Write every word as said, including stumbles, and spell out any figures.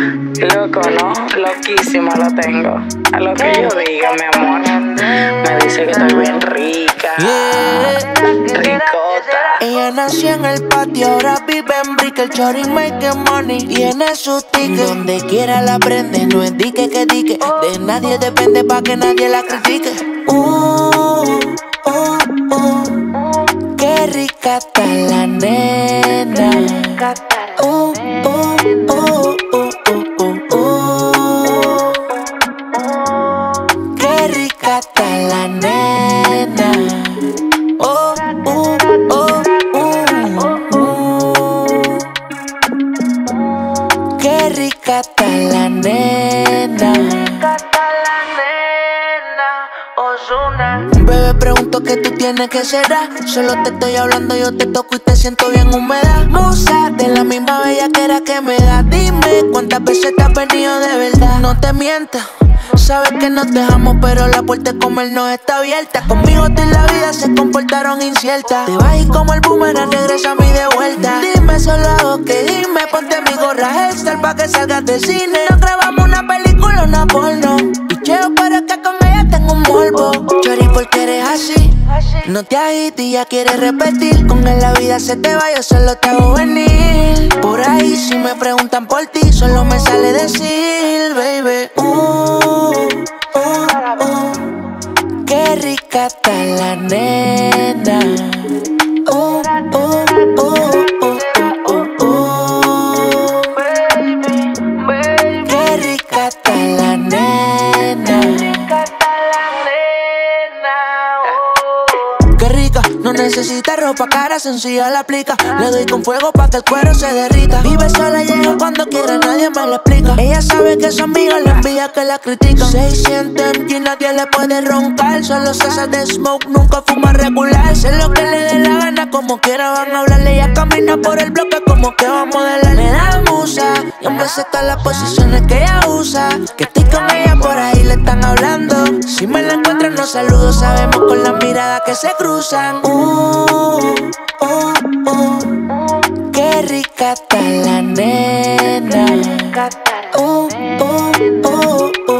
Loco, ¿no? Loquísimo lo tengo. A lo que yo diga, mi amor. Me dice que estoy bien rica. Yeah. Ricota. Ella nació en el patio, ahora vive en Brick. El chori make money, tiene sus tickets. Donde quiera la prende, no es dique que dique. De nadie depende pa' que nadie la critique. Uh, uh, uh. Qué rica está la nena. Uh, uh, uh, uh, uh, uh, uh. Qué rica está la nena. Oh, uh, oh, uh, uh. Qué rica está la nena. Bebé, pregunto qué tú tienes, que será. Solo te estoy hablando, yo te toco y te siento bien húmeda. Musa, de la misma bellaquera que me da. Dime cuántas veces te has venido de verdad. No te mientas, sabes que nos dejamos, pero la puerta de comer no está abierta. Conmigo tú y la vida se comportaron inciertas. Te vas y como el boomerang regresa a mí de vuelta. Dime, solo hago que dime. Ponte mi gorra Hester pa' que salgas de cine. Nos grabamos una película, una porno. Y cheo, pero es que con ella tengo un morbo. Chori, porque eres así. No te agites y ya quieres repetir. Con él la vida se te va, yo solo te hago venir. Por ahí si me preguntan por ti, solo me sale decir, baby. Uh, uh, uh. Qué rica está la nena. Uh, uh, uh, uh, uh, uh, uh. Qué rica está la nena. Qué rica, no necesita ropa cara, sencilla la aplica. Le doy con fuego pa' que el cuero se derrita. Vive sola, llega cuando quiera, nadie me lo explica. Ella sabe que su amiga le envía que la critica. seiscientos M G, nadie le puede roncar. Solo se hace de smoke, nunca fuma regular. Sé lo que le dé la gana, como quiera van a hablarle. Ella camina por el bloque como que va a modelar. Le da musa, y me seca las posiciones que ella usa. Que estoy con ella, por ahí le están hablando. Si me la encuentran, no saludo, sabemos con la mirada que se cruzan. Uh, uh, uh. Qué rica está la nena. Uh, uh, uh, uh.